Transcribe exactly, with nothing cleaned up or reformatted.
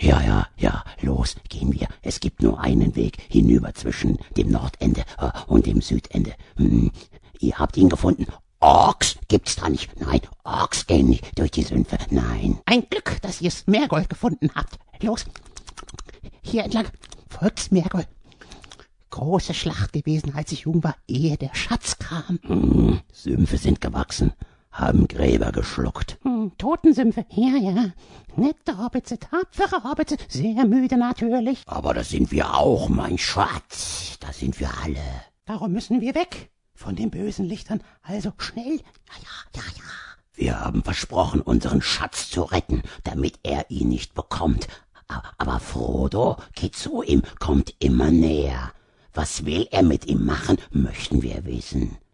Ja, ja, ja, los, gehen wir. Es gibt nur einen Weg hinüber zwischen dem Nordende äh, und dem Südende. Hm, ihr habt ihn gefunden. Orks gibt's da nicht. Nein, Orks gehen nicht durch die Sümpfe. Nein. Ein Glück, dass ihr's Meergold gefunden habt. Los, hier entlang. Folgt's Meergold. Große Schlacht gewesen, als ich jung war, ehe der Schatz kam. Hm, Sümpfe sind gewachsen, haben Gräber geschluckt. Hm, Totensümpfe, ja, ja. Nette Hobbitze, tapfere Hobbitze, sehr müde natürlich. Aber das sind wir auch, mein Schatz. Das sind wir alle. Darum müssen wir weg von den bösen Lichtern. Also schnell. Ja, ja, ja, ja. Wir haben versprochen, unseren Schatz zu retten, damit er ihn nicht bekommt. Aber Frodo geht zu ihm, kommt immer näher. Was will er mit ihm machen, möchten wir wissen.